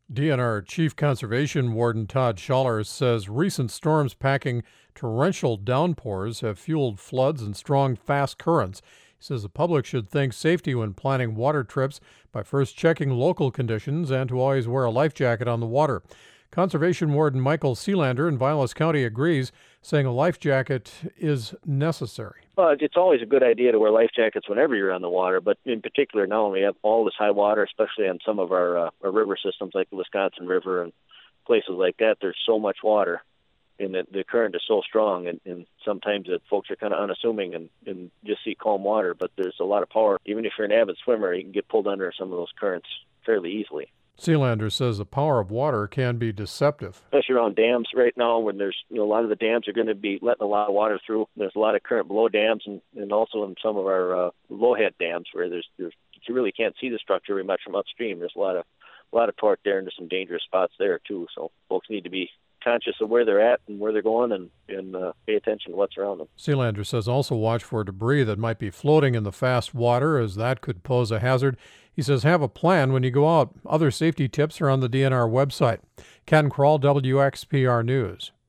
DNR Chief Conservation Warden Todd Schaller says recent storms packing torrential downpours have fueled floods and strong, fast currents. He says the public should think safety when planning water trips by first checking local conditions and to always wear a life jacket on the water. Conservation Warden Michael Sealander in Vilas County agrees, saying a life jacket is necessary. Well, it's always a good idea to wear life jackets whenever you're on the water, but in particular now when we have all this high water, especially on some of our river systems like the Wisconsin River and places like that, there's so much water and the current is so strong, and sometimes folks are kind of unassuming and just see calm water, but there's a lot of power. Even if you're an avid swimmer, you can get pulled under some of those currents fairly easily. Sealander says the power of water can be deceptive. Especially around dams right now when there's, a lot of the dams are going to be letting a lot of water through. There's a lot of current below dams and also in some of our low-head dams where there's you really can't see the structure very much from upstream. There's a lot of torque there and there's some dangerous spots there too. So folks need to be conscious of where they're at and where they're going and pay attention to what's around them. Sealander says also watch for debris that might be floating in the fast water, as that could pose a hazard. He says have a plan when you go out. Other safety tips are on the DNR website. Ken Kroll, WXPR News.